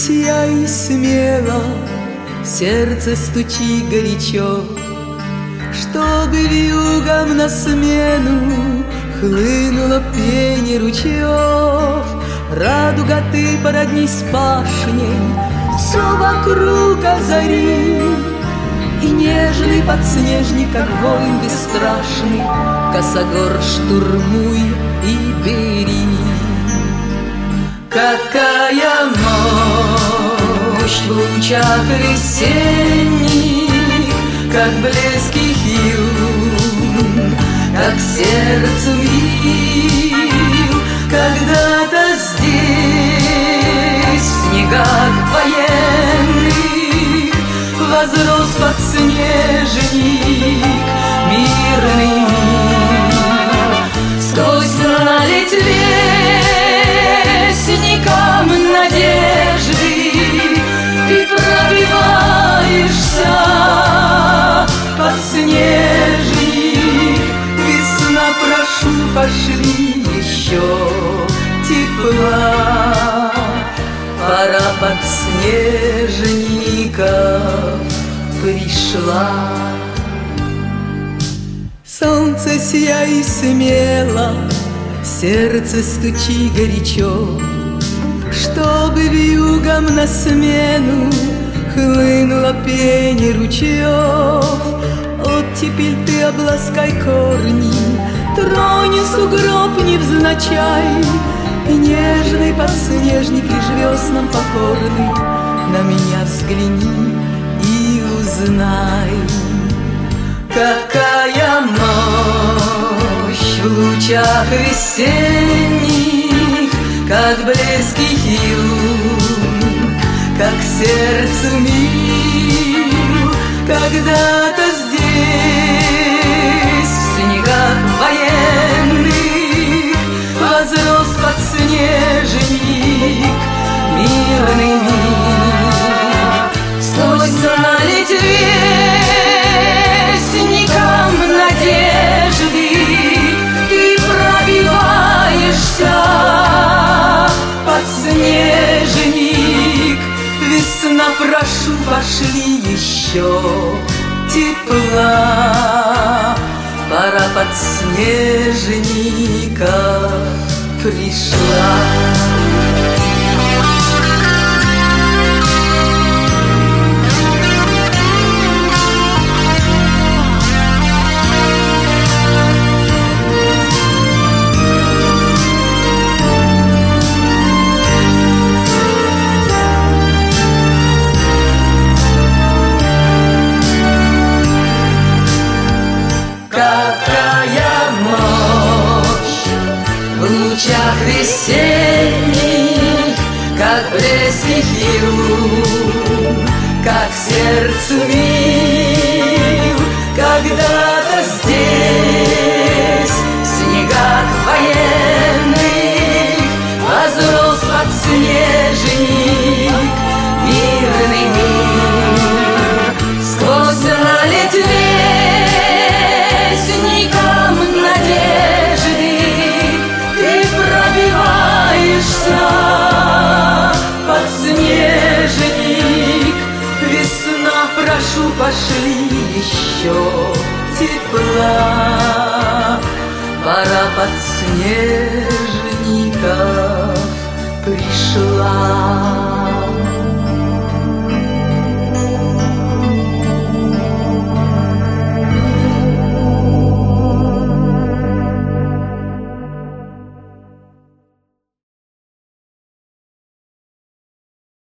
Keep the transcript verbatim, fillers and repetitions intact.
сияй смело, сердце стучи горячо, чтобы вьюгам на смену хлынуло пение ручьев. Радуга, ты породнись с пашней, все вокруг озари, и нежный подснежник, как воин бесстрашный, косогор штурмуй и бери. Какая мощь в лучах весенних, как блески юн, как сердцу мил, когда-то здесь, в снегах военных, возрос подснежник, мирный мир. Сквозь наледь вестникам надежды ты пробиваешься, подснежник. Весна, прошу, пошли еще тепла, пора подснежников пришла. Солнце, сияй смело, сердце стучи горячо, чтобы вьюгам на смену хлынуло пение ручьев. Оттепель ты обласкай корни, трони сугроб невзначай, и нежный подснежник лишь веснам покорный на меня взгляни и узнай. Какая мощь в лучах весенних, как блески юн, как сердцу мил, когда-то здесь, в снегах военных, возрос подснежник, мирный мир. Сквозь наледь вестникам надежды ты пробиваешься, подснежник. Весна, прошу, пошли еще тепла, пора подснежников пришла. Какая мощь в лучах весенних, как блески юн, как сердцу мил, когда-то здесь, в снегах военных, возрос подснежник, мирный мир. Сквозь наледь вестникам надежды ты пробиваешься, подснежник. Весна, прошу, пошли еще тепла, пора подснежников пришла.